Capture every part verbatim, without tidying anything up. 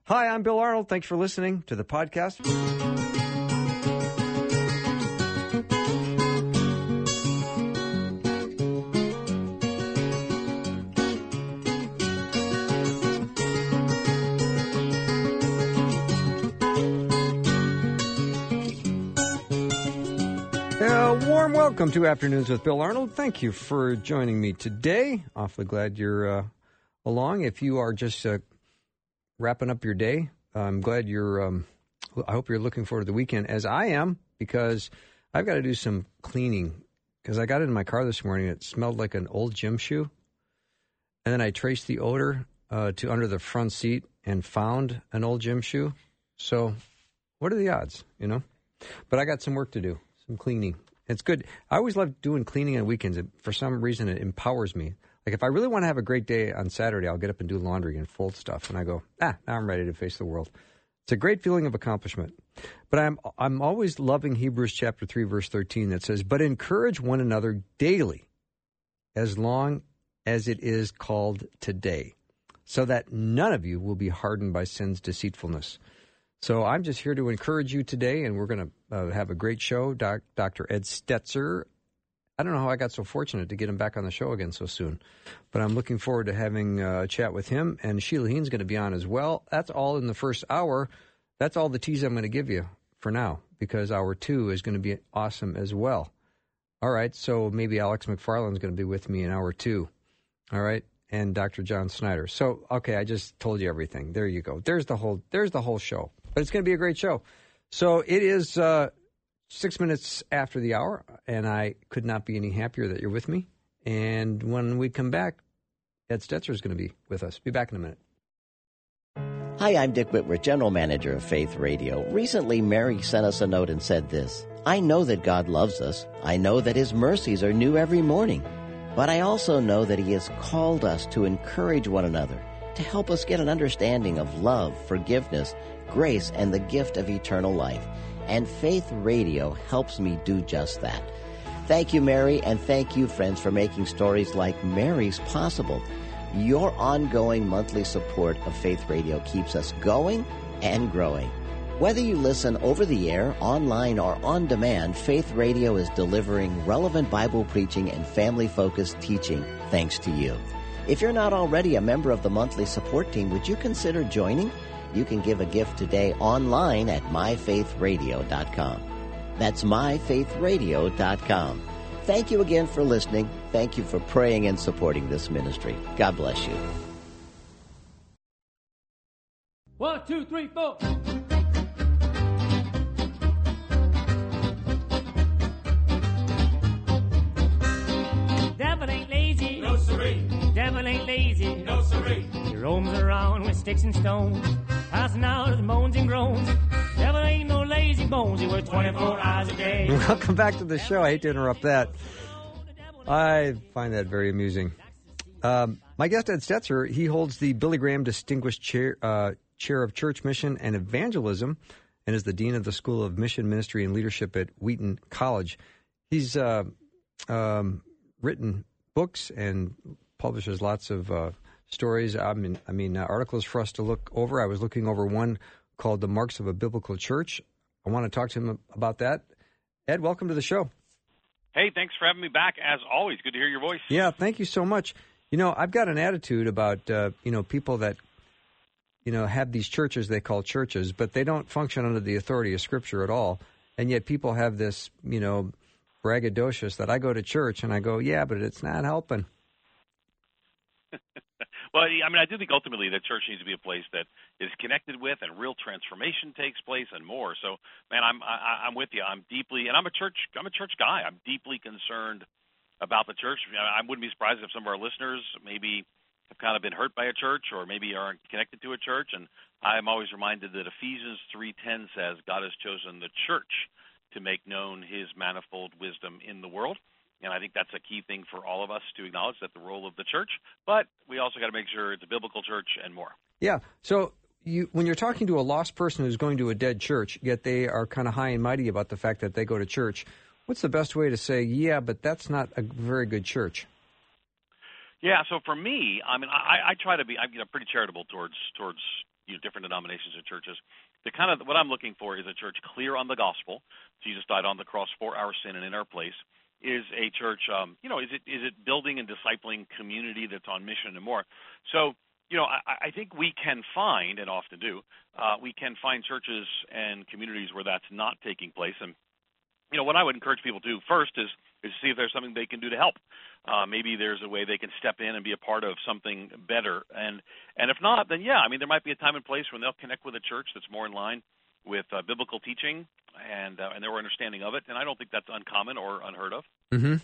Hi, I'm Bill Arnold. Thanks for listening to the podcast. A warm welcome to Afternoons with Bill Arnold. Thank you for joining me today. Awfully glad you're uh, along. If you are just uh, wrapping up your day, I'm glad you're, um, I hope you're looking forward to the weekend, as I am, because I've got to do some cleaning, because I got in my car this morning. It smelled like an old gym shoe, and then I traced the odor uh, to under the front seat and found an old gym shoe. So what are the odds, you know? But I got some work to do. Some cleaning. It's good. I always love doing cleaning on weekends. For some reason, it empowers me. Like, if I really want to have a great day on Saturday, I'll get up and do laundry and fold stuff. And I go, ah, now I'm ready to face the world. It's a great feeling of accomplishment. But I'm I'm always loving Hebrews chapter three, verse thirteen that says, but encourage one another daily, as long as it is called today, so that none of you will be hardened by sin's deceitfulness. So I'm just here to encourage you today, and we're going to uh, have a great show. Doc, Doctor Ed Stetzer. I don't know how I got so fortunate to get him back on the show again so soon, but I'm looking forward to having uh, a chat with him, and Sheila Heen's going to be on as well. That's all in the first hour. That's all the tease I'm going to give you for now, because hour two is going to be awesome as well. All right, so maybe Alex McFarland's going to be with me in hour two. All right. And Doctor John Snyder. So, okay, I just told you everything. There you go. There's the whole there's the whole show. But it's going to be a great show. So it is uh, six minutes after the hour, and I could not be any happier that you're with me. And when we come back, Ed Stetzer is going to be with us. Be back in a minute. Hi, I'm Dick Whitworth, General Manager of Faith Radio. Recently, Mary sent us a note and said this: I know that God loves us. I know that His mercies are new every morning. But I also know that He has called us to encourage one another, to help us get an understanding of love, forgiveness, grace, and the gift of eternal life. And Faith Radio helps me do just that. Thank you, Mary, and thank you, friends, for making stories like Mary's possible. Your ongoing monthly support of Faith Radio keeps us going and growing. Whether you listen over the air, online, or on demand, Faith Radio is delivering relevant Bible preaching and family-focused teaching thanks to you. If you're not already a member of the monthly support team, would you consider joining? You can give a gift today online at my faith radio dot com. That's my faith radio dot com. Thank you again for listening. Thank you for praying and supporting this ministry. God bless you. One, two, three, four. Devil ain't lazy. No siree. Devil ain't lazy. No siree. He roams around with sticks and stones, passing out his moans and groans. Devil ain't no lazy bones. He works twenty-four hours a day. Welcome back to the show. I hate to interrupt that. I find that very amusing. Um, my guest, Ed Stetzer, he holds the Billy Graham Distinguished Chair, uh, Chair of Church Mission and Evangelism, and is the Dean of the School of Mission, Ministry, and Leadership at Wheaton College. He's uh, um, written books and publishes lots of uh, stories. I mean, I mean uh, articles for us to look over. I was looking over one called The Marks of a Biblical Church. I want to talk to him about that. Ed, welcome to the show. Hey, thanks for having me back. As always, good to hear your voice. Yeah, thank you so much. You know, I've got an attitude about, uh, you know, people that, you know, have these churches they call churches, but they don't function under the authority of Scripture at all. And yet people have this, you know, braggadocious that I go to church and I go, yeah, but it's not helping. Well, I mean, I do think ultimately that church needs to be a place that is connected with and real transformation takes place and more. So, man, I'm I, I'm with you. I'm deeply, and I'm a church I'm a church guy. I'm deeply concerned about the church. I wouldn't be surprised if some of our listeners maybe have kind of been hurt by a church or maybe aren't connected to a church. And I'm always reminded that Ephesians three ten says God has chosen the church to make known His manifold wisdom in the world. And I think that's a key thing for all of us to acknowledge, that the role of the church. But we also got to make sure it's a biblical church and more. Yeah. So you, when you're talking to a lost person who's going to a dead church, yet they are kind of high and mighty about the fact that they go to church, what's the best way to say, yeah, but that's not a very good church? Yeah. So for me, I mean, I, I try to be I'm you know, pretty charitable towards towards you know, different denominations and churches. The kind of what I'm looking for is a church clear on the gospel. Jesus died on the cross for our sin and in our place. Is a church, um, you know, is it is it building and discipling community that's on mission and more? So, you know, I, I think we can find, and often do, uh, we can find churches and communities where that's not taking place. And, you know, what I would encourage people to do first is is see if there's something they can do to help. Uh, maybe there's a way they can step in and be a part of something better. And and if not, then yeah, I mean, there might be a time and place when they'll connect with a church that's more in line with uh, biblical teaching and uh, and their understanding of it. And I don't think that's uncommon or unheard of. Mm-hmm.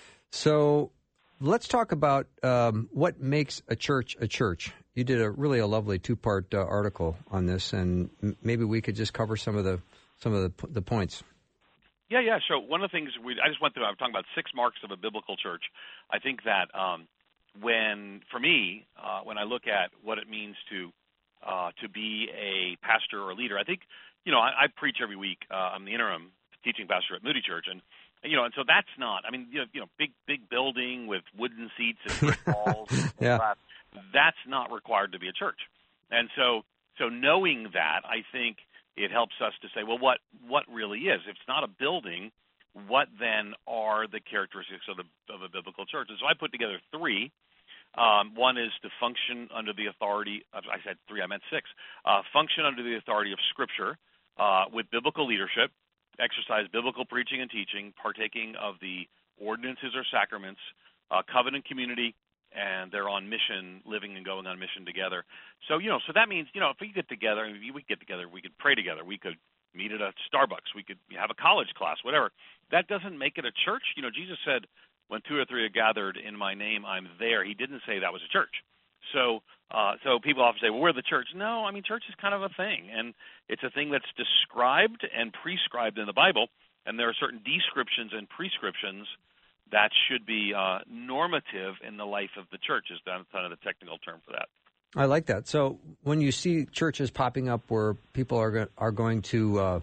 So let's talk about um, what makes a church a church. You did a really a lovely two-part uh, article on this, and m- maybe we could just cover some of the some of the, the points. Yeah, yeah. So one of the things we I just went through, I was talking about six marks of a biblical church. I think that um, when, for me, uh, when I look at what it means to uh, to be a pastor or a leader, I think, you know, I, I preach every week. Uh, I'm the interim teaching pastor at Moody Church, and you know, and so that's not. I mean, you know, you know big big building with wooden seats and brick walls. And yeah. That, that's not required to be a church. And so, so knowing that, I think it helps us to say, well, what what really is? If it's not a building, what then are the characteristics of the of a biblical church? And so I put together three. Um, one is to function under the authority of, I said three, I meant six. Uh, function under the authority of Scripture uh, with biblical leadership, exercise biblical preaching and teaching, partaking of the ordinances or sacraments, uh, covenant community, and they're on mission, living and going on mission together. So, you know, so that means, you know, if we get together, if we get together, we could pray together, we could meet at a Starbucks, we could have a college class, whatever. That doesn't make it a church. You know, Jesus said, when two or three are gathered in my name, I'm there. He didn't say that was a church. So, uh, so people often say, well, we're the church. No, I mean, church is kind of a thing, and it's a thing that's described and prescribed in the Bible, and there are certain descriptions and prescriptions that should be uh, normative in the life of the church, is kind of the technical term for that. I like that. So when you see churches popping up where people are go- are going to uh,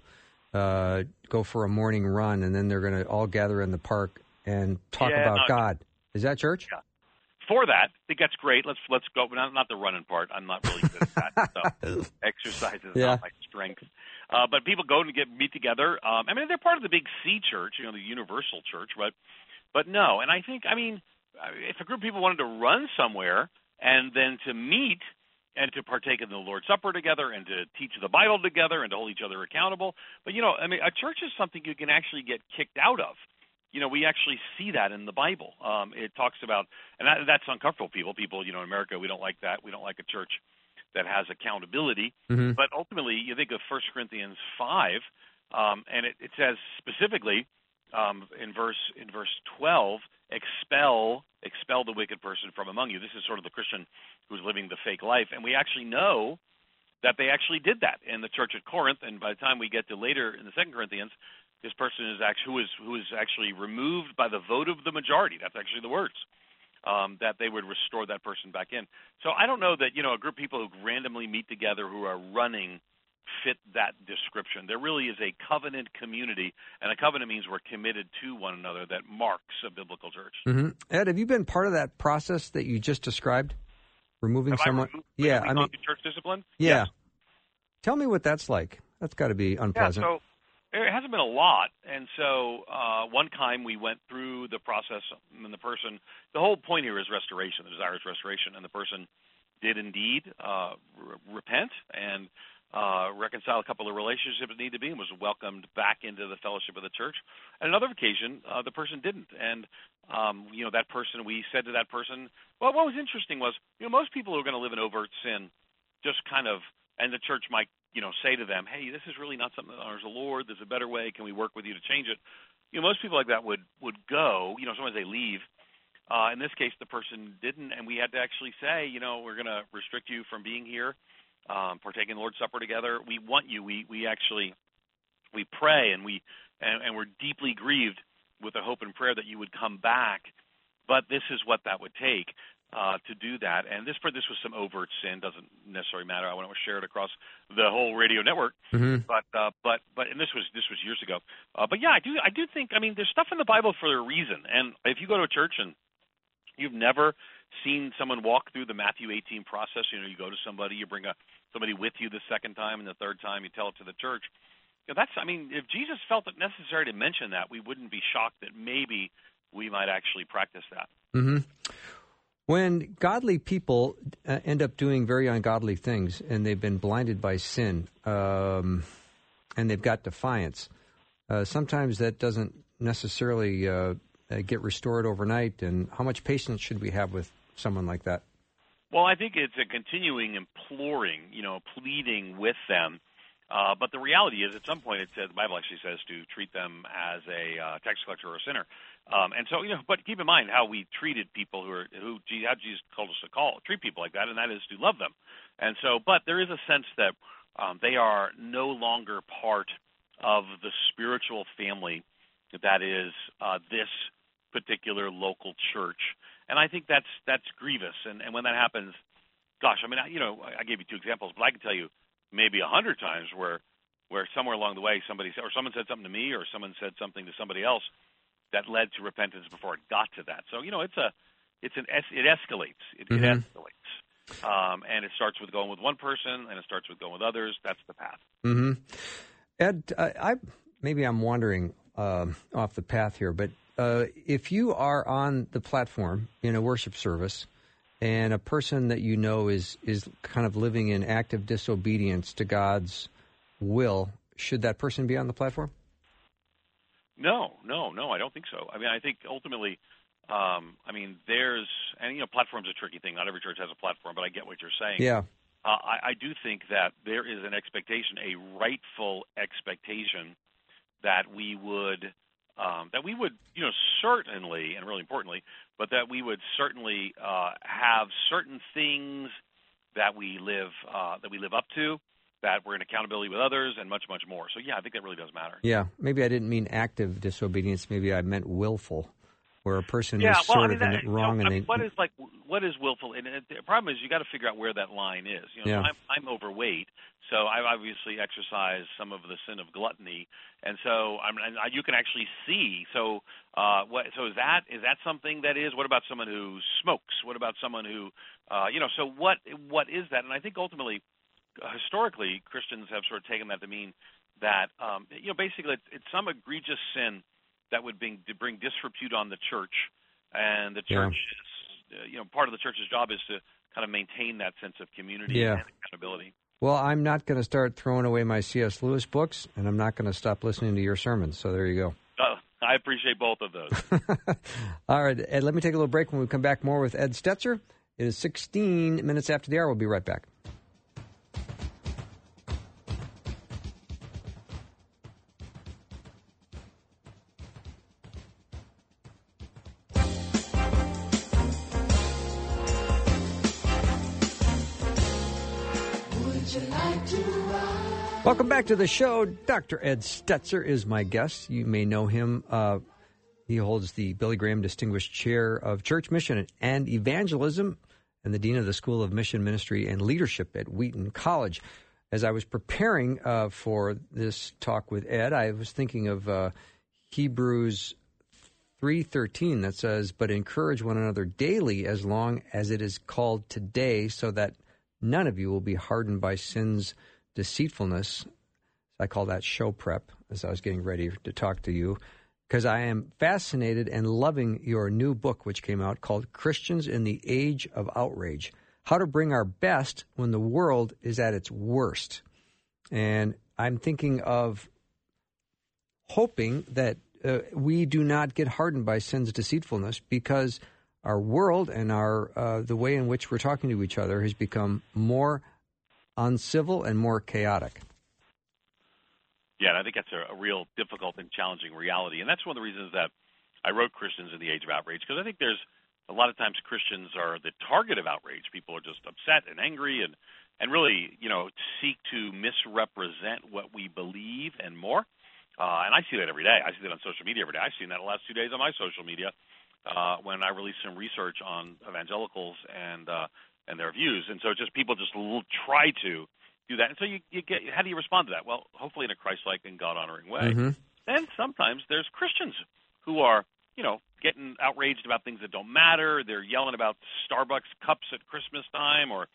uh, go for a morning run, and then they're going to all gather in the park and talk yeah, about not, God, is that church? Yeah. For that, I think that's great. Let's let's go. Not, not the running part. I'm not really good at that stuff. Exercise is yeah. not my strength. Uh, but people go and get meet together. Um, I mean, they're part of the big C church, you know, the universal church, but but no. And I think, I mean, if a group of people wanted to run somewhere and then to meet and to partake in the Lord's Supper together and to teach the Bible together and to hold each other accountable. But, you know, I mean, a church is something you can actually get kicked out of. You know, we actually see that in the Bible. Um, it talks about, and that, that's uncomfortable people. People, you know, in America, we don't like that. We don't like a church that has accountability. Mm-hmm. But ultimately, you think of First Corinthians five, um, and it, it says specifically um, in verse in verse twelve, expel expel the wicked person from among you. This is sort of the Christian who's living the fake life, and we actually know that they actually did that in the church at Corinth. And by the time we get to later in the Second Corinthians, this person is actually who is who is actually removed by the vote of the majority. That's actually the words. Um, that they would restore that person back in. So I don't know that, you know, a group of people who randomly meet together who are running fit that description. There really is a covenant community, and a covenant means we're committed to one another that marks a biblical church. Mm-hmm. Ed, have you been part of that process that you just described? Removing have someone? I removed, yeah, I mean, church discipline? Yeah. Yes. Tell me what that's like. That's got to be unpleasant. Yeah, so it hasn't been a lot, and so uh, one time we went through the process, and the person, the whole point here is restoration, the desire is restoration, and the person did indeed uh, re- repent and uh, reconcile a couple of relationships that need to be and was welcomed back into the fellowship of the church. On another occasion, uh, the person didn't, and um, you know, that person, we said to that person, well, what was interesting was, you know, most people who are going to live in overt sin just kind of, and the church might, you know, say to them, hey, this is really not something that honors the Lord. There's a better way. Can we work with you to change it? You know, most people like that would, would go. You know, sometimes they leave. Uh, in this case, the person didn't, and we had to actually say, you know, we're going to restrict you from being here, um, partaking the Lord's Supper together. We want you. We we actually, we pray, and, we, and, and we're deeply grieved with the hope and prayer that you would come back, but this is what that would take. Uh, to do that, and this this was some overt sin. Doesn't necessarily matter. I want to share it across the whole radio network. Mm-hmm. But uh, but but and this was this was years ago. Uh, but yeah, I do I do think I mean there's stuff in the Bible for a reason. And if you go to a church and you've never seen someone walk through the Matthew eighteen process, you know, you go to somebody, you bring a somebody with you the second time, and the third time you tell it to the church. You know, that's, I mean, if Jesus felt it necessary to mention that, we wouldn't be shocked that maybe we might actually practice that. Mm-hmm. When godly people uh, end up doing very ungodly things, and they've been blinded by sin, um, and they've got defiance, uh, sometimes that doesn't necessarily uh, get restored overnight. And how much patience should we have with someone like that? Well, I think it's a continuing imploring, you know, pleading with them. Uh, but the reality is, at some point, it says, the Bible actually says to treat them as a uh, tax collector or a sinner. Um, and so, you know, but keep in mind how we treated people who are, who, how Jesus told us to call, treat people like that, and that is to love them. And so, but there is a sense that um, they are no longer part of the spiritual family that is uh, this particular local church. And I think that's, that's grievous. And, and when that happens, gosh, I mean, I, you know, I gave you two examples, but I can tell you, maybe a hundred times where where somewhere along the way somebody said, or someone said something to me, or someone said something to somebody else that led to repentance before it got to that. So, you know, it's a it's an it escalates. It, mm-hmm. it escalates. Um, and it starts with going with one person, and it starts with going with others. That's the path. Mm-hmm. Ed, I, I maybe I'm wandering um, off the path here, but uh, if you are on the platform in a worship service, and a person that you know is, is kind of living in active disobedience to God's will, should that person be on the platform? No, no, no, I don't think so. I mean, I think ultimately, um, I mean, there's, and, you know, platform's a tricky thing. Not every church has a platform, but I get what you're saying. Yeah. Uh, I, I do think that there is an expectation, a rightful expectation, that we would Um, that we would, you know, certainly, and really importantly, but that we would certainly uh, have certain things that we live uh, that we live up to, that we're in accountability with others, and much, much more. So, yeah, I think that really does matter. Yeah, maybe I didn't mean active disobedience. Maybe I meant willful, where a person yeah, is well, sort I mean, of that, in it wrong. You know, and they, what is like what is willful? And the problem is, you got to figure out where that line is. You know, yeah. so I'm, I'm overweight. So I obviously exercise some of the sin of gluttony, and so I'm, and I, you can actually see. So, uh, what? So is that is that something that is? What about someone who smokes? What about someone who, uh, you know? So what what is that? And I think ultimately, uh, historically, Christians have sort of taken that to mean that um, you know basically it's, it's some egregious sin that would bring to bring disrepute on the church, and the church yeah. is, uh, you know, part of the church's job is to kind of maintain that sense of community yeah. and accountability. Well, I'm not going to start throwing away my C S. Lewis books, and I'm not going to stop listening to your sermons. So there you go. Uh, I appreciate both of those. All right, Ed, let me take a little break. When we come back, more with Ed Stetzer. It is sixteen minutes after the hour. We'll be right back. Welcome back to the show. Doctor Ed Stetzer is my guest. You may know him. Uh, he holds the Billy Graham Distinguished Chair of Church Mission and Evangelism and the Dean of the School of Mission Ministry and Leadership at Wheaton College. As I was preparing uh, for this talk with Ed, I was thinking of uh, Hebrews three thirteen that says, "But encourage one another daily as long as it is called today, so that none of you will be hardened by sin's deceitfulness." I call that show prep as I was getting ready to talk to you, because I am fascinated and loving your new book, which came out, called Christians in the Age of Outrage, How to Bring Our Best When the World is at its Worst. And I'm thinking of hoping that uh, we do not get hardened by sin's deceitfulness, because our world and our uh, the way in which we're talking to each other has become more uncivil and more chaotic. Yeah, and I think that's a, a real difficult and challenging reality. And that's one of the reasons that I wrote Christians in the Age of Outrage, because I think there's a lot of times Christians are the target of outrage. People are just upset and angry and, and really, you know, seek to misrepresent what we believe and more. Uh, and I see that every day. I see that on social media every day. I've seen that the last two days on my social media uh, when I released some research on evangelicals and uh, and their views. And so just people just l- try to do that. And so you, you get, how do you respond to that? Well, hopefully in a Christ-like and God-honoring way. Mm-hmm. Then sometimes there's Christians who are, you know, getting outraged about things that don't matter. They're yelling about Starbucks cups at Christmas time, or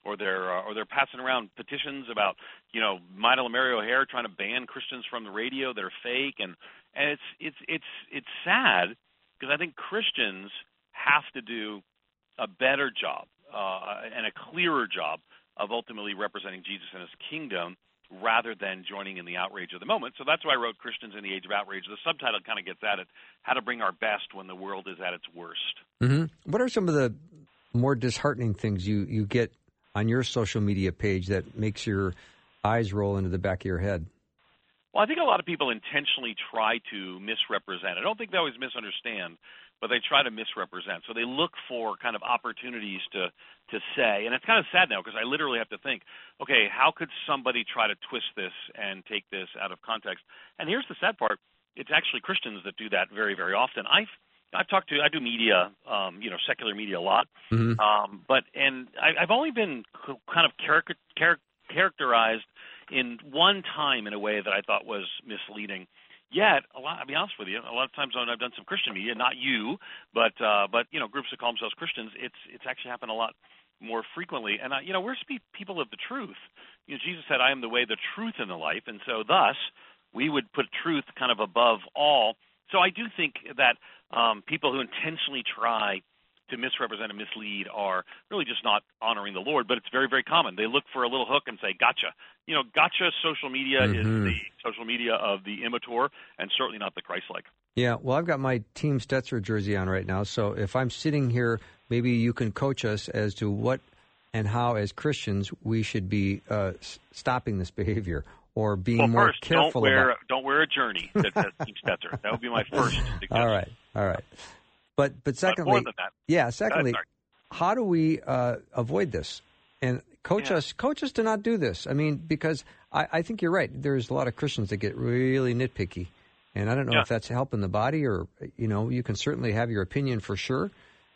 or they're uh, or they're passing around petitions about, you know, Milo and Mary O'Hare trying to ban Christians from the radio that are fake, and and it's it's it's it's sad because I think Christians have to do a better job uh, and a clearer job of ultimately representing Jesus and his kingdom rather than joining in the outrage of the moment. So that's why I wrote Christians in the Age of Outrage. The subtitle kind of gets at it, how to bring our best when the world is at its worst. Mm-hmm. What are some of the more disheartening things you, you get on your social media page that makes your eyes roll into the back of your head? Well, I think a lot of people intentionally try to misrepresent. I don't think they always misunderstand, but they try to misrepresent. So they look for kind of opportunities to to say, and it's kind of sad now because I literally have to think, okay, how could somebody try to twist this and take this out of context? And here's the sad part. It's actually Christians that do that very, very often. I've I've talked to, I do media, um, you know, secular media a lot, mm-hmm. um, but, and I, I've only been kind of charac- charac- characterized in one time in a way that I thought was misleading. Yet, a lot, I'll be honest with you, a lot of times when I've done some Christian media, not you, but, uh, but you know, groups that call themselves Christians, it's it's actually happened a lot more frequently. And, uh, you know, we're people of the truth. You know, Jesus said, I am the way, the truth, and the life. And so thus, we would put truth kind of above all. So I do think that um, people who intentionally try to misrepresent and mislead are really just not honoring the Lord, but it's very, very common. They look for a little hook and say, gotcha. You know, gotcha social media mm-hmm. is the social media of the immature and certainly not the Christ-like. Yeah, well, I've got my Team Stetzer jersey on right now, so if I'm sitting here, maybe you can coach us as to what and how, as Christians, we should be uh, stopping this behavior or being well, more first, careful don't wear, about... Don't wear a journey that says Team Stetzer. That would be my first suggestion. All right, all right. But but secondly, more than that. yeah, secondly, uh, how do we uh, avoid this? And coach yeah. us, coach us to not do this. I mean, because I, I think you're right. There's a lot of Christians that get really nitpicky, and I don't know yeah. if that's helping the body or, you know, you can certainly have your opinion for sure.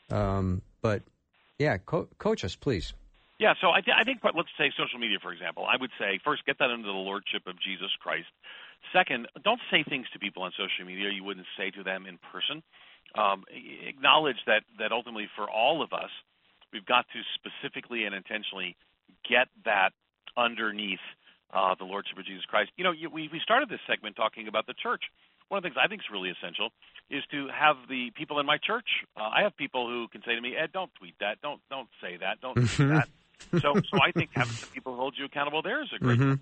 Um, but yeah, co- coach us, please. Yeah, so I, th- I think, let's say social media, for example. I would say, first, get that under the lordship of Jesus Christ. Second, don't say things to people on social media you wouldn't say to them in person. Um, acknowledge that, that ultimately for all of us, we've got to specifically and intentionally get that underneath uh, the lordship of Jesus Christ. You know, you, we, we started this segment talking about the church. One of the things I think is really essential is to have the people in my church. Uh, I have people who can say to me, Ed, don't tweet that. Don't don't say that. Don't do that. So, so I think having some people hold you accountable there is a great mm-hmm. thing.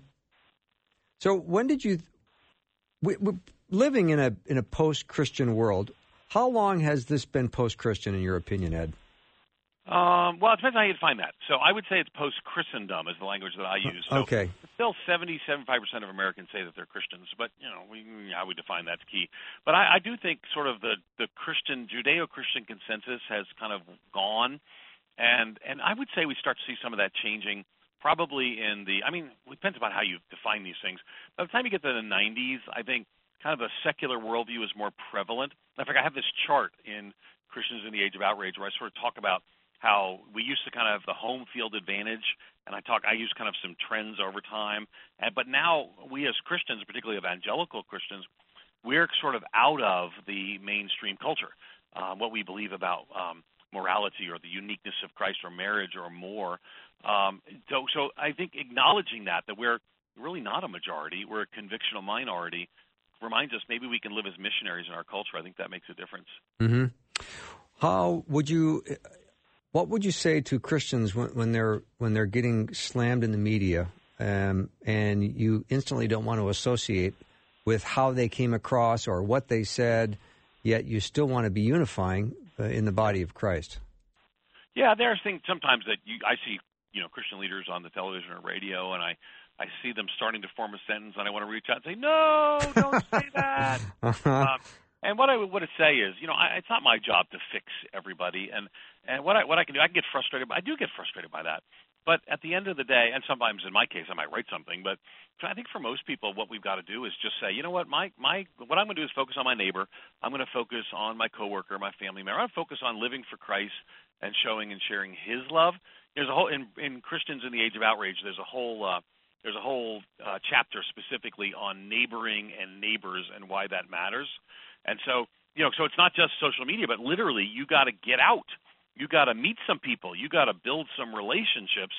So when did you we, we're living in a in a post-Christian world? How long has this been post-Christian in your opinion, Ed? Um, well, it depends how you define that. So I would say it's post-Christendom is the language that I use. So okay. Still seventy, seventy-five percent of Americans say that they're Christians, but, you know, we, how we define that's key. But I, I do think sort of the, the Christian, Judeo-Christian consensus has kind of gone. And, and I would say we start to see some of that changing probably in the, I mean, it depends about how you define these things. By the time you get to the nineties, I think kind of a secular worldview is more prevalent. In fact, I have this chart in Christians in the Age of Outrage where I sort of talk about how we used to kind of have the home field advantage, and I talk, I use kind of some trends over time. And, but now we as Christians, particularly evangelical Christians, we're sort of out of the mainstream culture. Uh, what we believe about um, morality or the uniqueness of Christ or marriage or more. Um, so, so I think acknowledging that, that we're really not a majority, we're a convictional minority, reminds us maybe we can live as missionaries in our culture. I think that makes a difference. Mm-hmm. How would you, what would you say to Christians when, when they're when they're getting slammed in the media, um, and you instantly don't want to associate with how they came across or what they said, yet you still want to be unifying uh, in the body of Christ? Yeah, there are things sometimes that you, I see, you know, Christian leaders on the television or radio, and I. I see them starting to form a sentence, and I want to reach out and say, no, don't say that. uh-huh. um, and what I would say is, you know, I, it's not my job to fix everybody. And, and what I what I can do, I can get frustrated. I do get frustrated by that. But at the end of the day, and sometimes in my case, I might write something, but I think for most people, what we've got to do is just say, you know what, my my what I'm going to do is focus on my neighbor. I'm going to focus on my coworker, my family member. I'm going to focus on living for Christ and showing and sharing His love. There's a whole in, in Christians in the Age of Outrage. There's a whole uh, There's a whole uh, chapter specifically on neighboring and neighbors and why that matters. And so, you know, so it's not just social media, but literally you got to get out. You got to meet some people. You got to build some relationships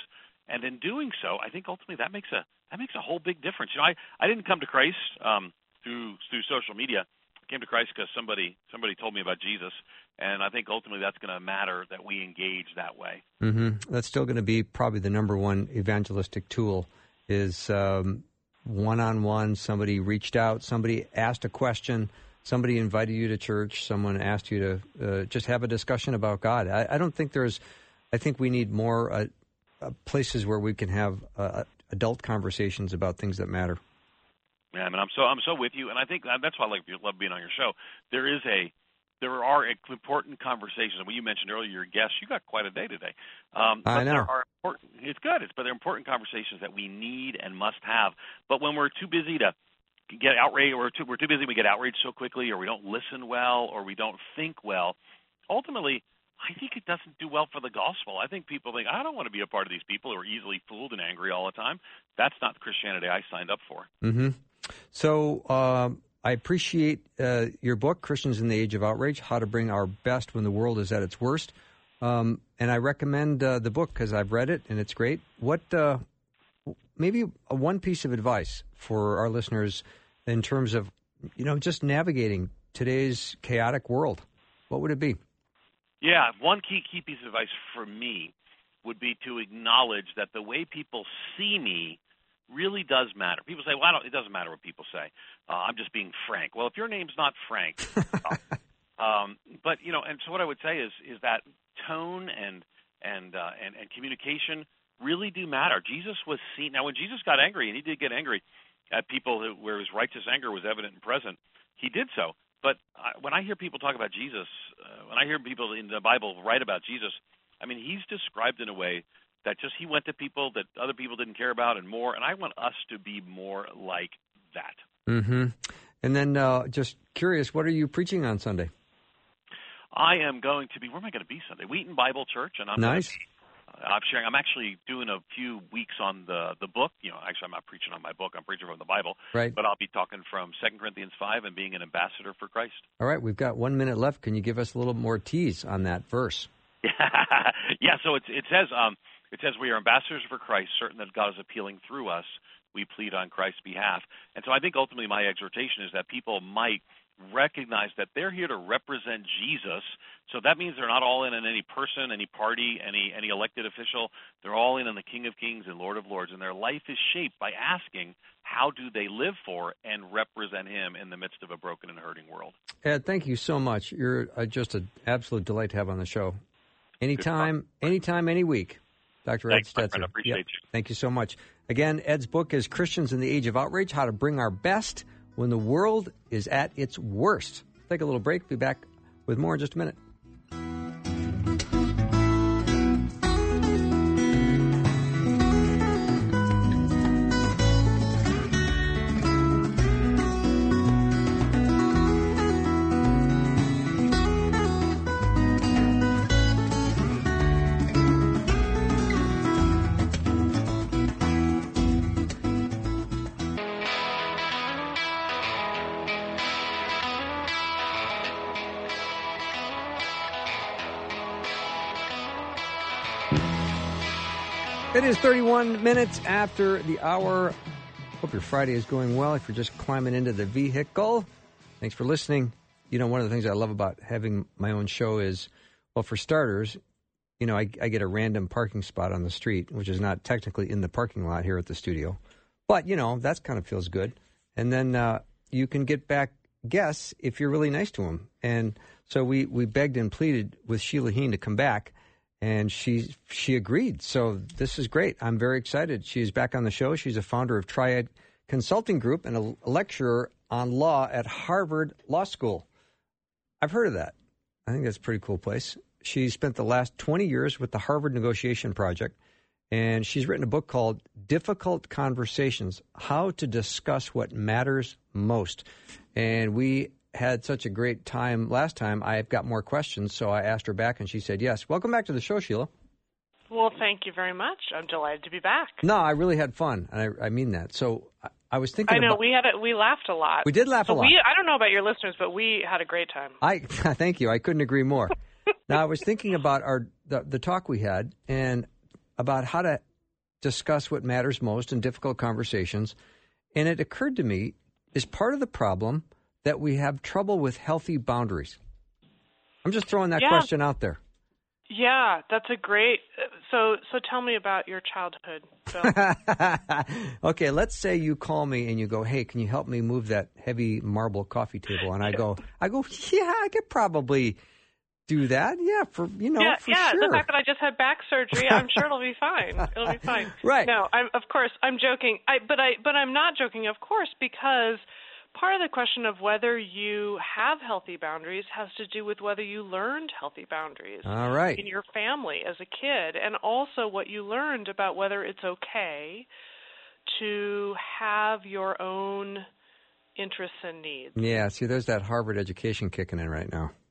And in doing so, I think ultimately that makes a that makes a whole big difference. You know, I, I didn't come to Christ um, through through social media. I came to Christ because somebody somebody told me about Jesus, and I think ultimately that's going to matter that we engage that way. Mm-hmm. That's still going to be probably the number one evangelistic tool is um, one-on-one. Somebody reached out, somebody asked a question, somebody invited you to church, someone asked you to uh, just have a discussion about God. I, I don't think there's, I think we need more uh, uh, places where we can have uh, adult conversations about things that matter. Yeah, I mean, I'm so I'm so with you, and I think that's why I like, love being on your show. There is a there are important conversations. When you mentioned earlier your guests, you got quite a day today. Um, I but know. There are important, it's good. It's but they're important conversations that we need and must have. But when we're too busy to get outraged, or too, we're too busy, we get outraged so quickly, or we don't listen well, or we don't think well. Ultimately, I think it doesn't do well for the gospel. I think people think, I don't want to be a part of these people who are easily fooled and angry all the time. That's not the Christianity I signed up for. Mm-hmm. So uh, I appreciate uh, your book, Christians in the Age of Outrage, How to Bring Our Best When the World is at Its Worst. Um, and I recommend uh, the book because I've read it and it's great. What uh, maybe a one piece of advice for our listeners in terms of, you know, just navigating today's chaotic world, what would it be? Yeah, one key key piece of advice for me would be to acknowledge that the way people see me really does matter. People say, well, I don't, it doesn't matter what people say. Uh, I'm just being frank. Well, if your name's not Frank, uh, um, but, you know, and so what I would say is is that tone and and, uh, and and communication really do matter. Jesus was seen. Now, when Jesus got angry, and he did get angry at people who, where his righteous anger was evident and present, he did so. But I, when I hear people talk about Jesus, uh, when I hear people in the Bible write about Jesus, I mean, he's described in a way that just he went to people that other people didn't care about and more, and I want us to be more like that. Mm-hmm. And then uh, just curious, what are you preaching on Sunday? I am going to be, where am I going to be Sunday? Wheaton Bible Church. And I'm nice. Gonna, uh, I'm sharing, I'm actually doing a few weeks on the, the book. You know, actually, I'm not preaching on my book. I'm preaching from the Bible. Right. But I'll be talking from Second Corinthians five and being an ambassador for Christ. All right. We've got one minute left. Can you give us a little more tease on that verse? Yeah, so it, it says, um, it says we are ambassadors for Christ, certain that God is appealing through us. We plead on Christ's behalf. And so I think ultimately my exhortation is that people might recognize that they're here to represent Jesus. So that means they're not all in on any person, any party, any any elected official. They're all in on the King of Kings and Lord of Lords. And their life is shaped by asking, how do they live for and represent him in the midst of a broken and hurting world? Ed, thank you so much. You're uh, just an absolute delight to have on the show. Anytime, anytime, any week. Doctor Ed Stetzer. I appreciate yep. you. Thank you so much. Again, Ed's book is Christians in the Age of Outrage, How to Bring Our Best When the World is at Its Worst. Take a little break. Be back with more in just a minute. It is thirty-one minutes after the hour. Hope your Friday is going well. If you're just climbing into the vehicle, thanks for listening. You know, one of the things I love about having my own show is, well, for starters, you know, I, I get a random parking spot on the street, which is not technically in the parking lot here at the studio. But, you know, that kind of feels good. And then uh, you can get back guests if you're really nice to them. And so we, we begged and pleaded with Sheila Heen to come back. And she she agreed. So this is great. I'm very excited. She's back on the show. She's a founder of Triad Consulting Group and a lecturer on law at Harvard Law School. I've heard of that. I think that's a pretty cool place. She spent the last twenty years with the Harvard Negotiation Project, and she's written a book called Difficult Conversations, How to Discuss What Matters Most. And we had such a great time last time. I've got more questions, so I asked her back, and she said yes. Welcome back to the show, Sheila. Well, thank you very much. I'm delighted to be back. No, I really had fun, and I, I mean that. So I, I was thinking I know, about, we had a, we laughed a lot. We did laugh so a lot. We, I don't know about your listeners, but we had a great time. I Thank you. I couldn't agree more. Now, I was thinking about our the, the talk we had and about how to discuss what matters most in difficult conversations. And it occurred to me, is part of the problem that we have trouble with healthy boundaries? I'm just throwing that yeah. question out there. Yeah, that's a great. So, so tell me about your childhood, Bill. Okay, let's say you call me and you go, "Hey, can you help me move that heavy marble coffee table?" And I go, I go, "Yeah, I could probably do that. Yeah, for you know, yeah, for yeah. sure." The fact that I just had back surgery, I'm sure it'll be fine. It'll be fine. Right. No, I'm, of course, I'm joking. I, but I, but I'm not joking, of course, because part of the question of whether you have healthy boundaries has to do with whether you learned healthy boundaries All right. in your family as a kid, and also what you learned about whether it's okay to have your own interests and needs. Yeah, see, there's that Harvard education kicking in right now.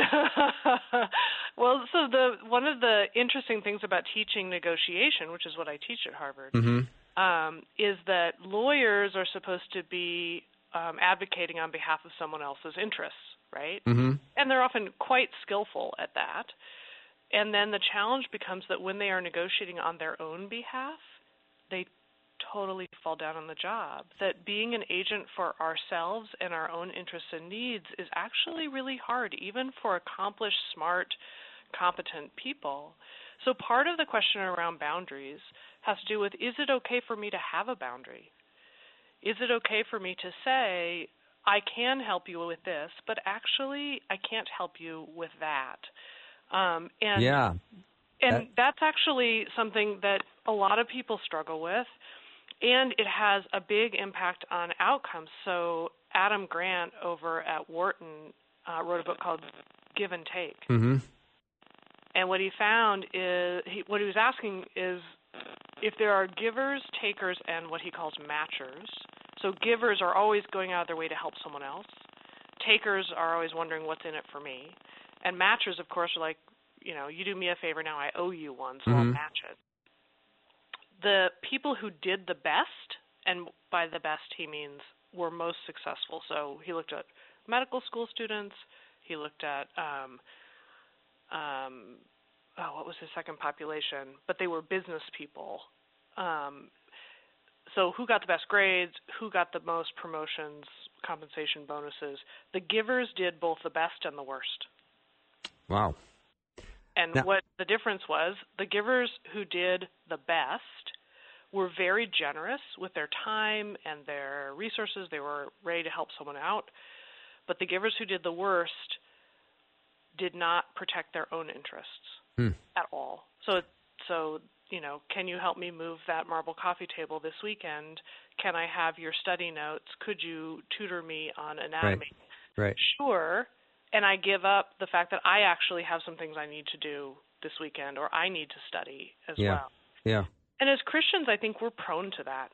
Well, so the one of the interesting things about teaching negotiation, which is what I teach at Harvard, Mm-hmm. um, is that lawyers are supposed to be um, advocating on behalf of someone else's interests, right? Mm-hmm. And they're often quite skillful at that. And then the challenge becomes that when they are negotiating on their own behalf, they totally fall down on the job. That being an agent for ourselves and our own interests and needs is actually really hard, even for accomplished, smart, competent people. So part of the question around boundaries has to do with, is it okay for me to have a boundary? Is it okay for me to say, I can help you with this, but actually I can't help you with that? Um, and Yeah. and That- that's actually something that a lot of people struggle with, and it has a big impact on outcomes. So Adam Grant over at Wharton uh, wrote a book called Give and Take. Mm-hmm. And what he found is, he, what he was asking is, if there are givers, takers, and what he calls matchers. So givers are always going out of their way to help someone else. Takers are always wondering what's in it for me. And matchers, of course, are like, you know, you do me a favor, now I owe you one, so Mm-hmm. I'll match it. The people who did the best, and by the best he means were most successful. So he looked at medical school students. He looked at um, um, oh, what was his second population? But they were business people. Um, so who got the best grades? Who got the most promotions, compensation, bonuses? The givers did both the best and the worst. Wow. And Now, what the difference was, the givers who did the best were very generous with their time and their resources. They were ready to help someone out. But the givers who did the worst did not protect their own interests hmm. at all. So, so you know, can you help me move that marble coffee table this weekend? Can I have your study notes? Could you tutor me on anatomy? Right. Right. Sure. And I give up the fact that I actually have some things I need to do this weekend, or I need to study as Yeah. well. Yeah. And as Christians, I think we're prone to that.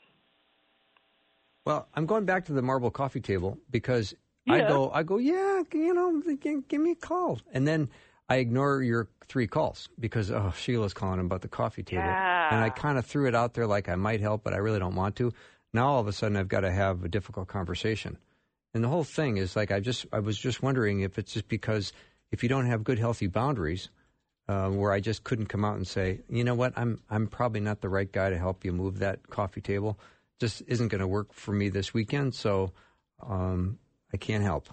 Well, I'm going back to the marble coffee table because Yeah. I go, I go, yeah, you know, give, give me a call. And then I ignore your three calls because, oh, Sheila's calling about the coffee table. Yeah. And I kind of threw it out there like I might help, but I really don't want to. Now all of a sudden I've got to have a difficult conversation. And the whole thing is like I just I was just wondering if it's just because if you don't have good, healthy boundaries, uh, where I just couldn't come out and say, you know what, I'm I'm probably not the right guy to help you move that coffee table. Just isn't going to work for me this weekend, so um, I can't help.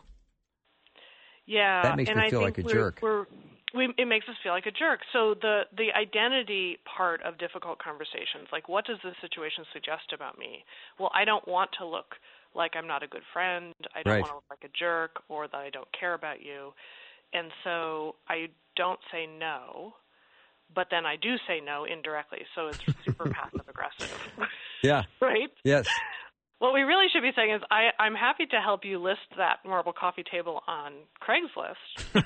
Yeah, That makes and me I feel think like a we're, jerk. We're, we, it makes us feel like a jerk. So the the identity part of difficult conversations, like what does this situation suggest about me? Well, I don't want to look like I'm not a good friend. I don't Right. want to look like a jerk, or that I don't care about you. And so I don't say no, but then I do say no indirectly. So it's super passive aggressive. Yeah. Right? Yes. What we really should be saying is, I, I'm happy to help you list that marble coffee table on Craigslist.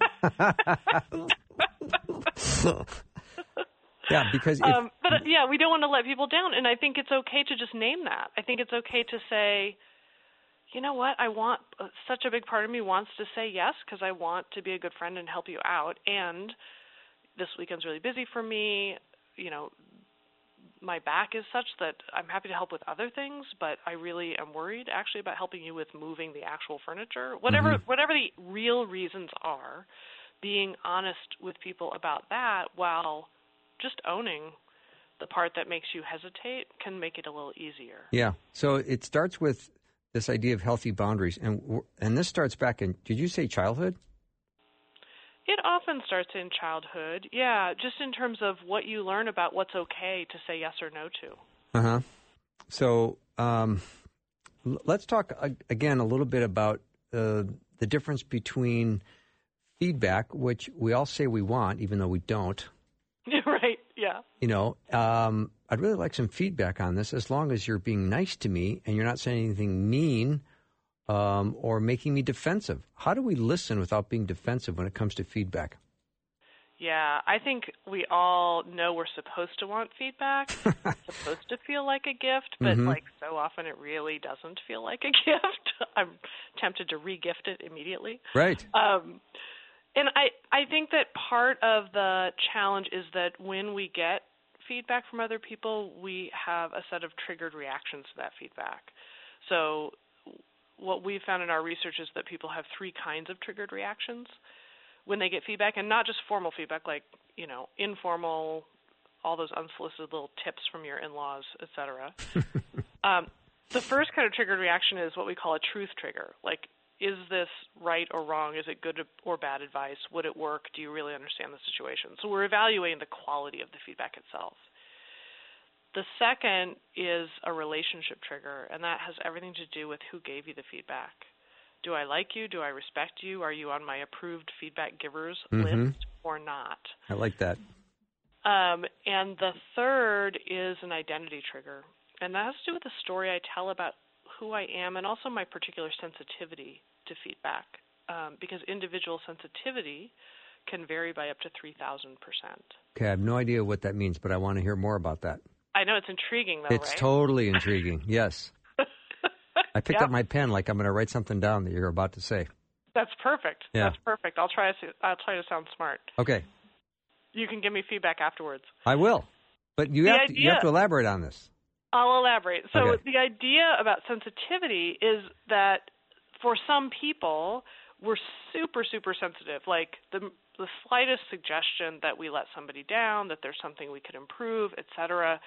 Yeah, because if, um, but uh, yeah, we don't want to let people down, and I think it's okay to just name that. I think it's okay to say, you know what, I want uh, such a big part of me wants to say yes because I want to be a good friend and help you out, and this weekend's really busy for me. You know, my back is such that I'm happy to help with other things, but I really am worried actually about helping you with moving the actual furniture. Whatever Mm-hmm. whatever the real reasons are, being honest with people about that while just owning the part that makes you hesitate can make it a little easier. Yeah. So it starts with this idea of healthy boundaries. And and this starts back in, did you say childhood? It often starts in childhood. Yeah, just in terms of what you learn about what's okay to say yes or no to. Uh-huh. So um, l- let's talk uh, again a little bit about uh, the difference between feedback, which we all say we want, even though we don't. Right, yeah. You know, um, I'd really like some feedback on this, as long as you're being nice to me and you're not saying anything mean um, or making me defensive. How do we listen without being defensive when it comes to feedback? Yeah, I think we all know we're supposed to want feedback. It's supposed to feel like a gift, but mm-hmm. like so often it really doesn't feel like a gift. I'm tempted to re-gift it immediately. Right. Um, and I, I think that part of the challenge is that when we get feedback from other people, we have a set of triggered reactions to that feedback. So what we've found in our research is that people have three kinds of triggered reactions when they get feedback, and not just formal feedback, like, you know, informal, all those unsolicited little tips from your in-laws, et cetera. um, the first kind of triggered reaction is what we call a truth trigger. Like, is this right or wrong? Is it good or bad advice? Would it work? Do you really understand the situation? So we're evaluating the quality of the feedback itself. The second is a relationship trigger, and that has everything to do with who gave you the feedback. Do I like you? Do I respect you? Are you on my approved feedback givers mm-hmm. list or not? I like that. Um, and the third is an identity trigger, and that has to do with the story I tell about who I am and also my particular sensitivity to feedback, um, because individual sensitivity can vary by up to three thousand percent. Okay, I have no idea what that means, but I want to hear more about that. I know, it's intriguing, though, it's right? It's totally intriguing, yes. I picked yep. up my pen like I'm going to write something down that you're about to say. That's perfect. Yeah. That's perfect. I'll try to, I'll try to sound smart. Okay. You can give me feedback afterwards. I will. But you, have to, you have to elaborate on this. I'll elaborate. So okay. the idea about sensitivity is that for some people, we're super, super sensitive. Like the, the slightest suggestion that we let somebody down, that there's something we could improve, et cetera,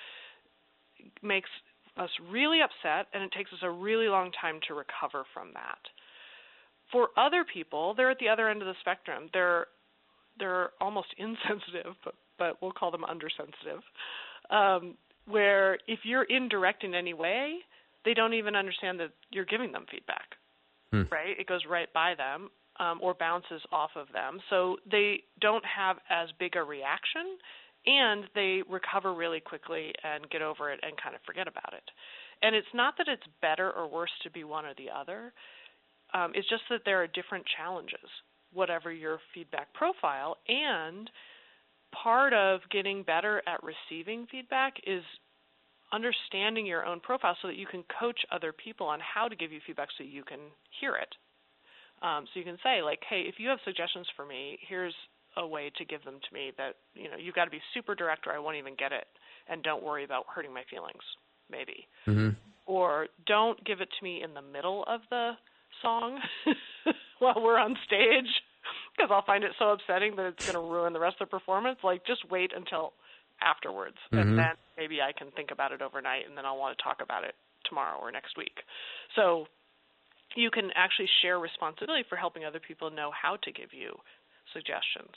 makes us really upset, and it takes us a really long time to recover from that. For other people, they're at the other end of the spectrum. They're they're almost insensitive, but, but we'll call them undersensitive, um, where if you're indirect in any way, they don't even understand that you're giving them feedback, hmm. right? It goes right by them um, or bounces off of them. So they don't have as big a reaction, and they recover really quickly and get over it and kind of forget about it. And it's not that it's better or worse to be one or the other. Um, it's just that there are different challenges, whatever your feedback profile. And part of getting better at receiving feedback is understanding your own profile so that you can coach other people on how to give you feedback so you can hear it. Um, so you can say, like, hey, if you have suggestions for me, here's a way to give them to me that, you know, you've got to be super direct or I won't even get it, and don't worry about hurting my feelings, maybe. Mm-hmm. Or don't give it to me in the middle of the song while we're on stage, because I'll find it so upsetting that it's going to ruin the rest of the performance. Like, just wait until afterwards, mm-hmm. and then maybe I can think about it overnight, and then I'll want to talk about it tomorrow or next week. So you can actually share responsibility for helping other people know how to give you suggestions.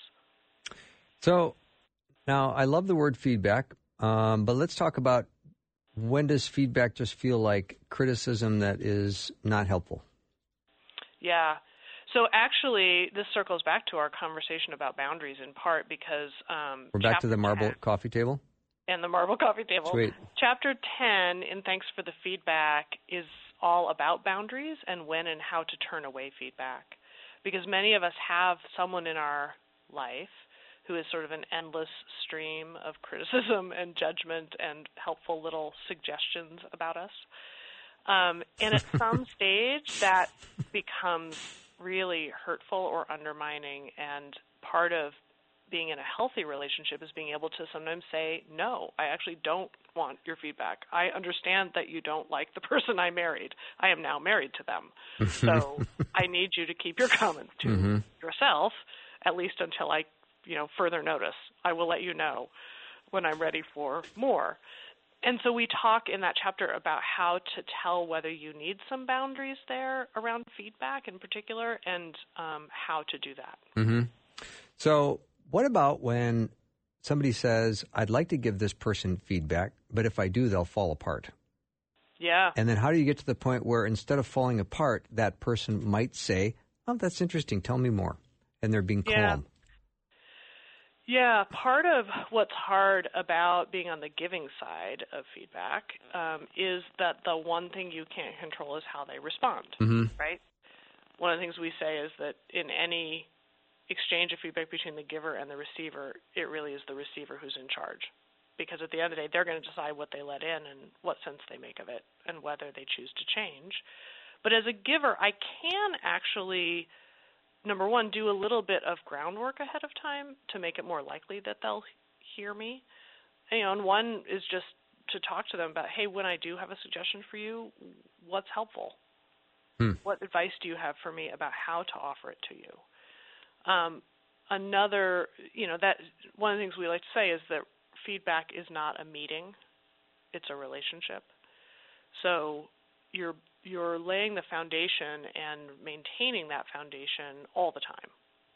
So now I love the word feedback, um, but let's talk about, when does feedback just feel like criticism that is not helpful? Yeah. So actually, this circles back to our conversation about boundaries in part because um, we're back to the marble ten, coffee table? And the marble coffee table. Sweet. Chapter ten in Thanks for the Feedback is all about boundaries and when and how to turn away feedback. Because many of us have someone in our life who is sort of an endless stream of criticism and judgment and helpful little suggestions about us. Um, and at some stage, that becomes really hurtful or undermining, and part of being in a healthy relationship is being able to sometimes say, no, I actually don't want your feedback. I understand that you don't like the person I married. I am now married to them. So I need you to keep your comments to mm-hmm. yourself, at least until I, you know, further notice. I will let you know. when I'm ready for more. And so we talk in that chapter about how to tell whether you need some boundaries there around feedback in particular, and um, how to do that. Mm-hmm. So what about when somebody says, I'd like to give this person feedback, but if I do, they'll fall apart? Yeah. And then how do you get to the point where instead of falling apart, that person might say, oh, that's interesting, tell me more, and they're being yeah. calm? Yeah, part of what's hard about being on the giving side of feedback um, is that the one thing you can't control is how they respond, mm-hmm. right? One of the things we say is that in any exchange of feedback between the giver and the receiver, it really is the receiver who's in charge. Because at the end of the day, they're going to decide what they let in and what sense they make of it and whether they choose to change. But as a giver, I can actually, number one, do a little bit of groundwork ahead of time to make it more likely that they'll hear me. And, you know, and one is just to talk to them about, hey, when I do have a suggestion for you, what's helpful? Hmm. What advice do you have for me about how to offer it to you? Um, another, you know, that one of the things we like to say is that feedback is not a meeting, it's a relationship. So you're you're laying the foundation and maintaining that foundation all the time.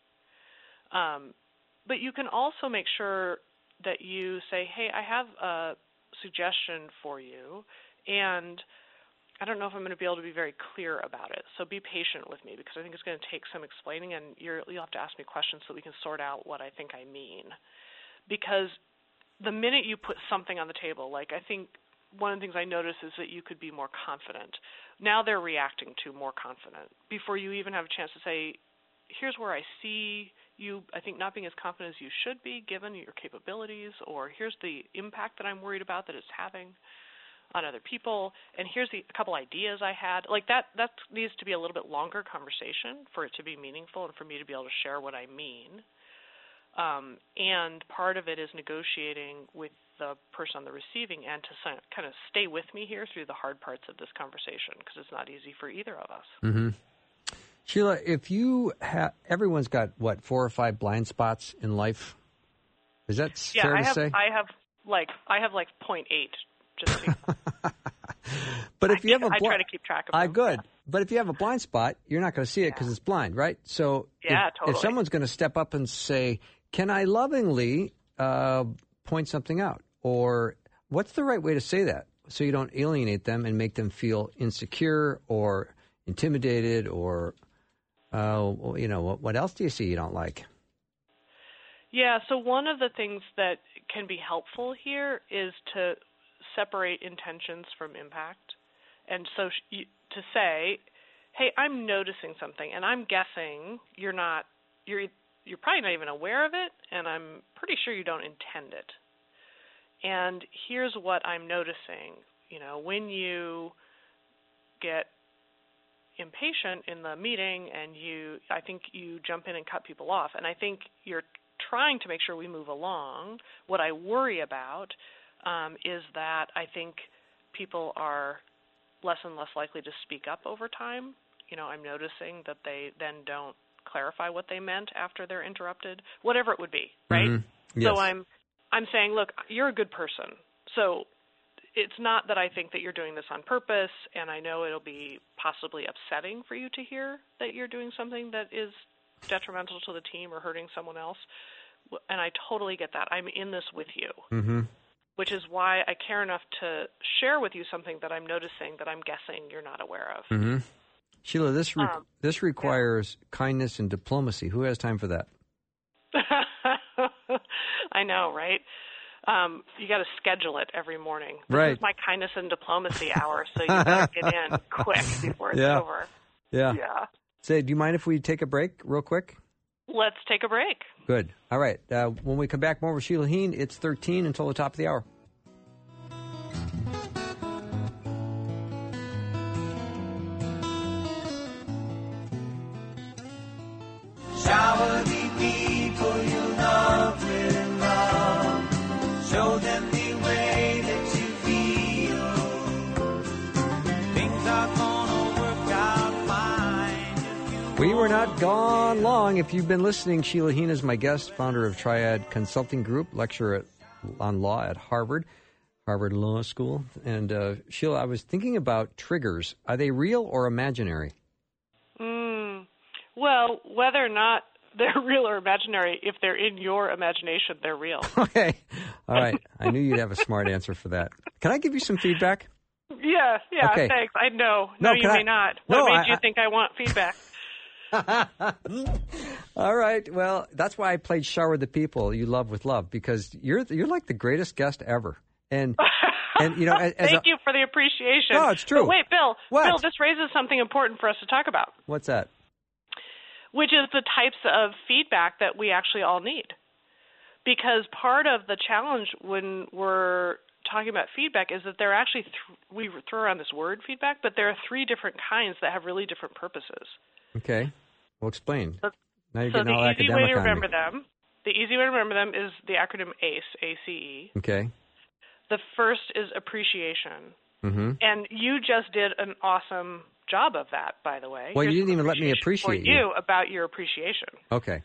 Um, but you can also make sure that you say, hey, I have a suggestion for you, and I don't know if I'm going to be able to be very clear about it. So be patient with me, because I think it's going to take some explaining, and you're, you'll have to ask me questions so we can sort out what I think I mean. Because the minute you put something on the table, like I think one of the things I notice is that you could be more confident. Now they're reacting to more confident before you even have a chance to say, here's where I see you, I think, not being as confident as you should be given your capabilities, or here's the impact that I'm worried about that it's having on other people, and here's the, a couple ideas I had. Like that, that needs to be a little bit longer conversation for it to be meaningful and for me to be able to share what I mean. Um, and part of it is negotiating with the person on the receiving end to kind of stay with me here through the hard parts of this conversation, because it's not easy for either of us. Mm-hmm. Sheila, if you have, everyone's got, what, four or five blind spots in life? Is that yeah, fair I to have, say? I have like I have like point eight. Just so but if I you have a I bl- try to keep track of I them. good. Yeah. But if you have a blind spot, you're not going to see it because yeah. it's blind, right? So yeah, if, totally. if someone's going to step up and say, can I lovingly uh, point something out? Or what's the right way to say that so you don't alienate them and make them feel insecure or intimidated or, uh, you know, what, what else do you see you don't like? Yeah, so one of the things that can be helpful here is to separate intentions from impact. And so sh- to say, hey, I'm noticing something, and I'm guessing you're not, you're you're probably not even aware of it, and I'm pretty sure you don't intend it. And here's what I'm noticing. You know, when you get impatient in the meeting and you, I think you jump in and cut people off, and I think you're trying to make sure we move along. What I worry about um, is that I think people are less and less likely to speak up over time. You know, I'm noticing that they then don't clarify what they meant after they're interrupted, whatever it would be, right? Mm-hmm. Yes. So I'm I'm saying, look, you're a good person. So it's not that I think that you're doing this on purpose, and I know it'll be possibly upsetting for you to hear that you're doing something that is detrimental to the team or hurting someone else, and I totally get that. I'm in this with you, mm-hmm. which is why I care enough to share with you something that I'm noticing that I'm guessing you're not aware of. Mm-hmm. Sheila, this re- um, this requires yeah. kindness and diplomacy. Who has time for that? I know, right? Um, you got to schedule it every morning. This right. is my kindness and diplomacy hour, so you better get in quick before it's yeah. over. Yeah. Yeah. Say, do you mind if we take a break real quick? Let's take a break. Good. All right. Uh, when we come back, more with Sheila Heen. It's thirteen until the top of the hour. Shower the people you love with love. Show them the way that you feel. Things are gonna work out fine. We were not gone long. If you've been listening, Sheila Heen is my guest, founder of Triad Consulting Group, lecturer at on law at Harvard, Harvard Law School. And uh, Sheila, I was thinking about triggers. Are they real or imaginary? Mm, well, whether or not they're real or imaginary, if they're in your imagination, they're real. Okay. All right. I knew you'd have a smart answer for that. Can I give you some feedback? Yeah, yeah, Okay. thanks. I know. No, No, you can may I- not. What No, made I- you I- think I want feedback? All right. Well, that's why I played Shower the People You Love with Love, because you're you're like the greatest guest ever. And and you know, as, as Thank a, you for the appreciation. No, it's true. But wait, Bill. What? Bill, this raises something important for us to talk about, what's that? which is the types of feedback that we actually all need. Because part of the challenge when we're talking about feedback is that there are actually, th- we throw around this word feedback, but there are three different kinds that have really different purposes. Okay. Well, explain. So, Now you're so getting all the easy academic way to on me. remember them, the easy way to remember them is the acronym ACE, A C E. Okay. The first is appreciation. Mm-hmm. And you just did an awesome job of that, by the way. Well, you Here's didn't some even let me appreciation appreciate for you. you about your appreciation. Okay.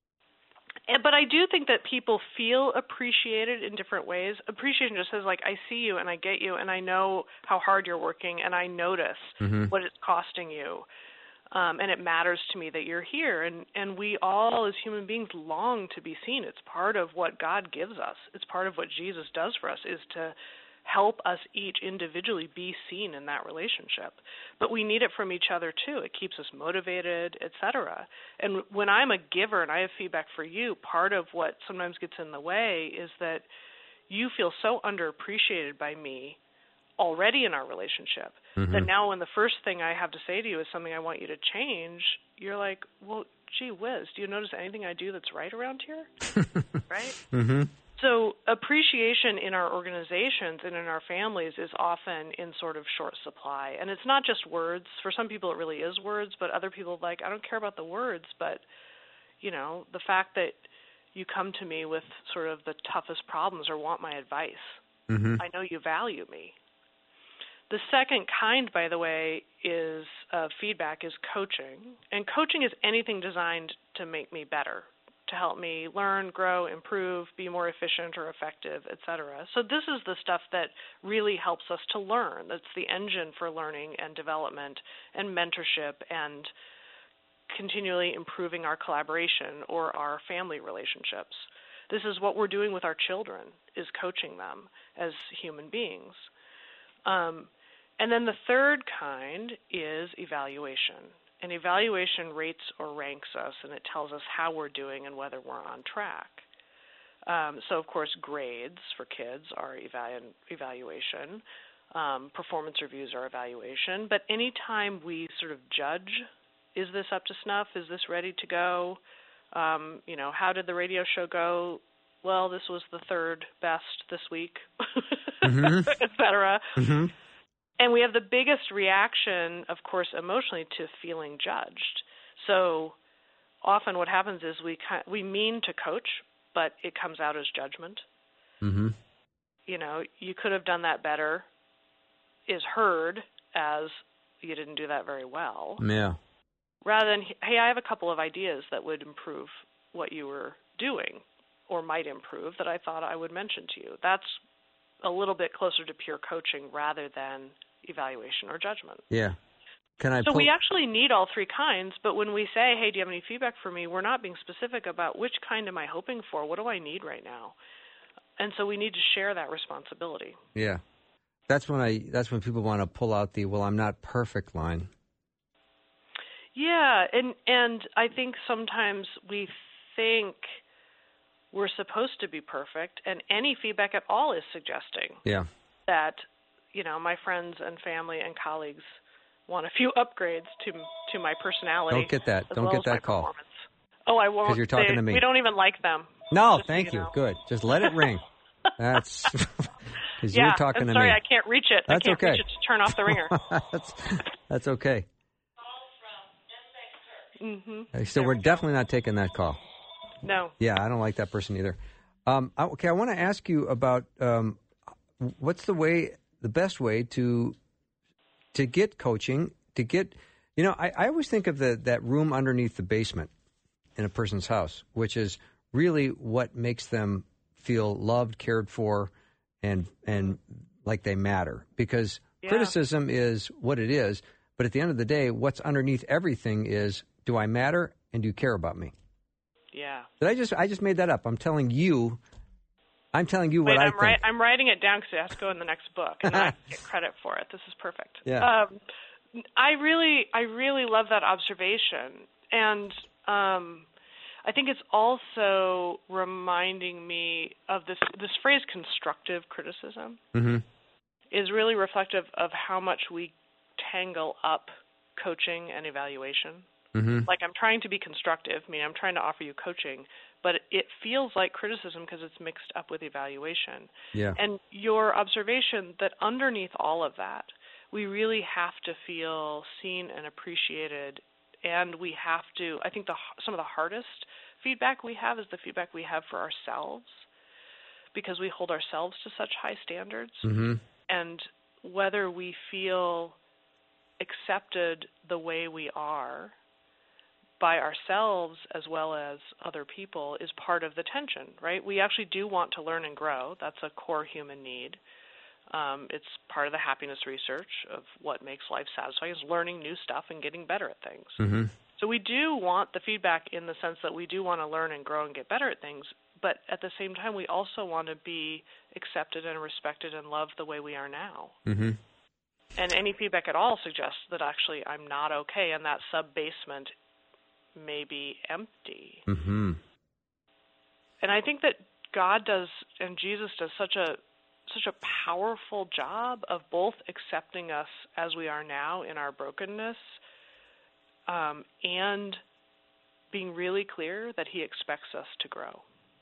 And, but I do think that people feel appreciated in different ways. Appreciation just says, like, I see you and I get you and I know how hard you're working and I notice Mhm. what it's costing you. Um, and it matters to me that you're here. And, and we all, as human beings, long to be seen. It's part of what God gives us. It's part of what Jesus does for us, is to help us each individually be seen in that relationship. But we need it from each other, too. It keeps us motivated, et cetera. And when I'm a giver and I have feedback for you, part of what sometimes gets in the way is that you feel so underappreciated by me already in our relationship Mhm. that now when the first thing I have to say to you is something I want you to change, you're like, well, gee whiz, do you notice anything I do that's right around here? Right? Mm-hmm. So appreciation in our organizations and in our families is often in sort of short supply. And it's not just words. For some people it really is words, but other people like, I don't care about the words, but, you know, the fact that you come to me with sort of the toughest problems or want my advice. Mm-hmm. I know you value me. The second kind, by the way, is uh, feedback, is coaching. And coaching is anything designed to make me better, to help me learn, grow, improve, be more efficient or effective, et cetera. So this is the stuff that really helps us to learn. That's the engine for learning and development and mentorship and continually improving our collaboration or our family relationships. This is what we're doing with our children, is coaching them as human beings. Um, and then the third kind is evaluation. And evaluation rates or ranks us, and it tells us how we're doing and whether we're on track. Um, so, of course, grades for kids are evalu- evaluation. Um, performance reviews are evaluation. But any time we sort of judge, is this up to snuff? Is this ready to go? Um, you know, how did the radio show go? Well, this was the third best this week, Mhm. et cetera. Mm-hmm. And we have the biggest reaction, of course, emotionally, to feeling judged. So often what happens is we we mean to coach, but it comes out as judgment. Mm-hmm. You know, you could have done that better is heard as you didn't do that very well. Yeah. Rather than, hey, I have a couple of ideas that would improve what you were doing or might improve that I thought I would mention to you. That's a little bit closer to pure coaching rather than evaluation or judgment. Yeah. Can I So pull- we actually need all three kinds, but when we say, hey, do you have any feedback for me, we're not being specific about which kind am I hoping for, what do I need right now? And so we need to share that responsibility. Yeah. That's when I that's when people want to pull out the well, I'm not perfect line. Yeah, and and I think sometimes we think we're supposed to be perfect, and any feedback at all is suggesting Yeah. that, you know, my friends and family and colleagues want a few upgrades to to my personality. Don't get that. as Don't well get as my that call. performance. Oh, I won't. 'Cause you're talking They- to me. We don't even like them. No, Just so thank you you. know. Good. Just let it ring. That's because Yeah, you're talking I'm to sorry, me. I can't reach it. That's I can't okay. reach it to turn off the ringer. that's that's okay. hmm So we're definitely not taking that call. No. Yeah, I don't like that person either. Um, I- okay, I want to ask you about um, what's the way, the best way to to get coaching, to get, you know, I, I always think of the that room underneath the basement in a person's house, which is really what makes them feel loved, cared for, and and like they matter. Because Yeah. criticism is what it is, but at the end of the day, what's underneath everything is, do I matter and do you care about me? Yeah. Did I just I just made that up. I'm telling you, I'm telling you Wait, what I I'm think. Right, I'm writing it down because it has to go in the next book, and I get credit for it. This is perfect. Yeah. Um, I really, I really love that observation, and um, I think it's also reminding me of this. This phrase, constructive criticism, Mm-hmm. is really reflective of how much we tangle up coaching and evaluation. Mm-hmm. Like, I'm trying to be constructive, I mean, I'm trying to offer you coaching, but it feels like criticism because it's mixed up with evaluation. Yeah. And your observation that underneath all of that, we really have to feel seen and appreciated, and we have to, I think the some of the hardest feedback we have is the feedback we have for ourselves, because we hold ourselves to such high standards. Mm-hmm. And whether we feel accepted the way we are by ourselves as well as other people is part of the tension, right? We actually do want to learn and grow. That's a core human need. Um, it's part of the happiness research of what makes life satisfying is learning new stuff and getting better at things. Mm-hmm. So we do want the feedback in the sense that we do want to learn and grow and get better at things, but at the same time we also want to be accepted and respected and loved the way we are now. Mm-hmm. And any feedback at all suggests that actually I'm not okay and that sub-basement may be empty. Mm-hmm. And I think that God does and Jesus does such a such a powerful job of both accepting us as we are now in our brokenness um, and being really clear that he expects us to grow.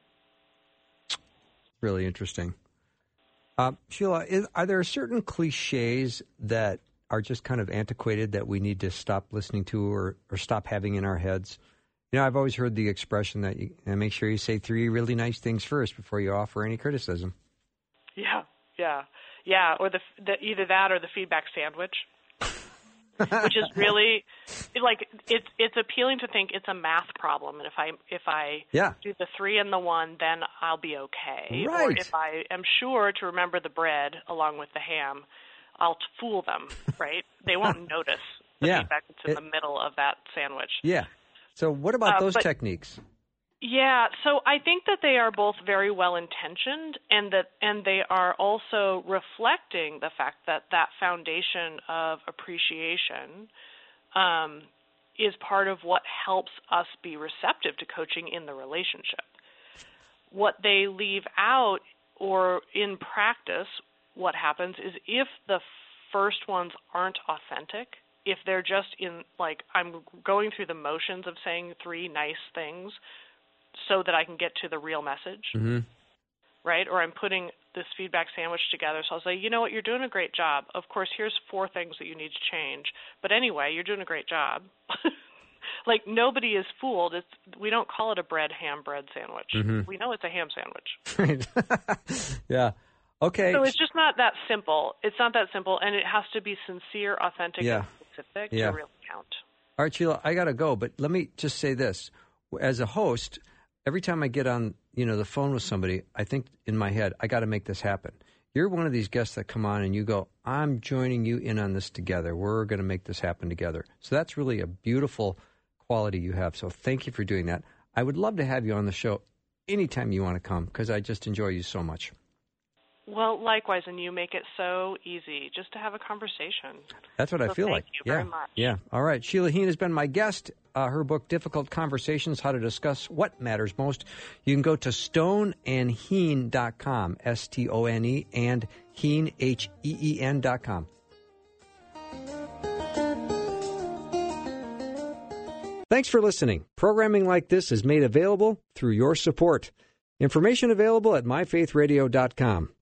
Really interesting. Uh, Sheila, is, are there certain cliches that are just kind of antiquated that we need to stop listening to or, or stop having in our heads? You know, I've always heard the expression that you uh, make sure you say three really nice things first before you offer any criticism. Yeah, yeah, yeah. Or the, the either that or the feedback sandwich, which is really like it's it's appealing to think it's a math problem, and if I if I Yeah. do the three and the one, then I'll be okay. Right. Or if I am sure to remember the bread along with the ham, I'll fool them. Right? They won't notice the Yeah. feedback that's in It- the middle of that sandwich. Yeah. So what about Uh, those but- techniques? Yeah, so I think that they are both very well intentioned, and that and they are also reflecting the fact that that foundation of appreciation um, is part of what helps us be receptive to coaching in the relationship. What they leave out, or in practice, what happens is if the first ones aren't authentic, if they're just in, like, I'm going through the motions of saying three nice things so that I can get to the real message, Mm-hmm. right? Or I'm putting this feedback sandwich together. So I'll say, you know what, you're doing a great job. Of course, here's four things that you need to change. But anyway, you're doing a great job. Like, nobody is fooled. It's, we don't call it a bread, ham, bread sandwich. Mm-hmm. We know it's a ham sandwich. Right. Yeah. Okay. So it's just not that simple. It's not that simple, and it has to be sincere, authentic, Yeah. and specific Yeah. to really count. All right, Sheila, I got to go, but let me just say this. As a host, every time I get on, you know, the phone with somebody, I think in my head, I got to make this happen. You're one of these guests that come on and you go, I'm joining you in on this together. We're going to make this happen together. So that's really a beautiful quality you have. So thank you for doing that. I would love to have you on the show anytime you want to come because I just enjoy you so much. Well, likewise, and you make it so easy just to have a conversation. That's what I So feel thank like. you yeah. very much. Yeah. All right. Sheila Heen has been my guest. Uh, her book, Difficult Conversations, How to Discuss What Matters Most. You can go to stone and heen dot com, S T O N E, and Heen, H E E N dot com. Thanks for listening. Programming like this is made available through your support. Information available at my faith radio dot com.